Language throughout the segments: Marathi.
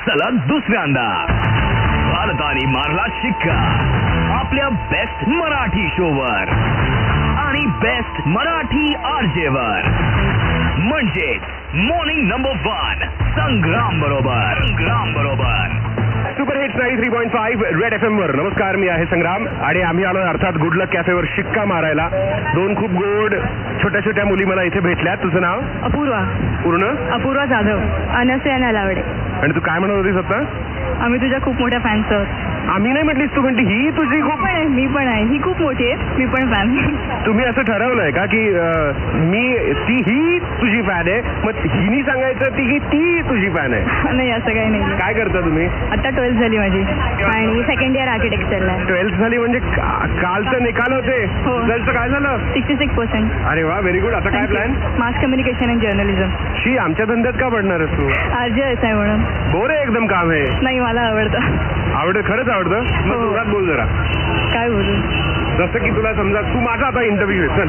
सलग दुसऱ्यांदा भारताने मारला शिक्का आपल्या बेस्ट मराठी शोवर आणि बेस्ट मराठी आरजेवर, म्हणजेच मॉर्निंग नंबर 1 संग्राम बरोबर. सुपर हिट्स 93.5 रेड FM वर नमस्कार, मी आहे संग्राम आणि आम्ही आलो अर्थात गुड लक कॅफेवर शिक्का मारायला. दोन खूप गोड छोट्या छोट्या मुली मला इथे भेटल्या. तुझं नाव? अपूर्वा. पूर्ण? अपूर्वा जाधव. अनसया नलावडे. आणि तू काय म्हणत होतीस आता? आम्ही तुझ्या खूप मोठ्या फॅन्स आहोत. आम्ही नाही म्हटलीस तू, म्हणते ही तुझी खूप. मी पण आहे. ही खूप मोठी आहे, मी पण फॅन. तुम्ही असं ठरवलंय का की ही तुझी फॅन आहे, मग हिनी सांगायचं ती तुझी फॅन आहे? नाही, असं काही नाही. काय करता तुम्ही? आता 12th झाली माझी आणि सेकंड इयर आर्किटेक्चरला आहे. 12th झाली म्हणजे कालचं निकाल होते. हो. रिझल्टचं काय झालं? 66%. अरे वा, व्हेरी गुड. आता काय plan? Mass communication and journalism. शी, आमच्या धंद्यात का पडणार तू? RJS आहे म्हणून. बोर आहे एकदम काम आहे. नाही, मला आवडतं. खरंच आवडतं? मग हो. जोरात बोल जरा. काय बोलू? जसं की तुला समजा तू माझा आता इंटरव्ह्यू आहे, चल.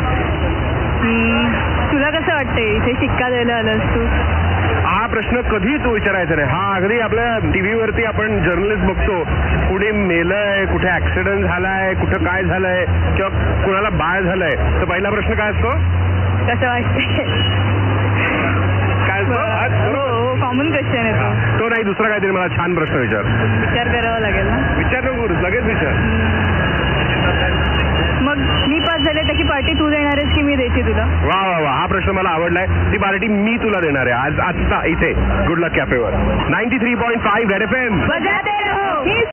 तुला कसं वाटतंय इथे शिक्का द्यायला आलास तू? हा प्रश्न कधीच विचारायचा नाही. हा अगदी आपल्या टीव्हीवरती आपण जर्नलिस्ट बघतो, कुठे मेलंय, कुठे ऍक्सिडेंट झालाय, कुठं काय झालंय किंवा कुणाला बाळ झालंय, तर पहिला प्रश्न काय असतो? कसं वाटतंय? काय असतो? हो, कॉमन क्वेश्चन आहे तो. तो नाही, दुसरा काहीतरी मला छान प्रश्न विचार. विचार करावा लागेल ना. विचार नको करूस, लगेच विचार. मग मी पास झाले त्याची पार्टी तू देणार आहेस की मी द्यायची तुला? वा वा वा, हा प्रश्न मला आवडलाय. ती पार्टी मी तुला देणार आहे आज आजचा इथे गुड लक कॅफेवर 93.5 रेड FM. बजाते रहो.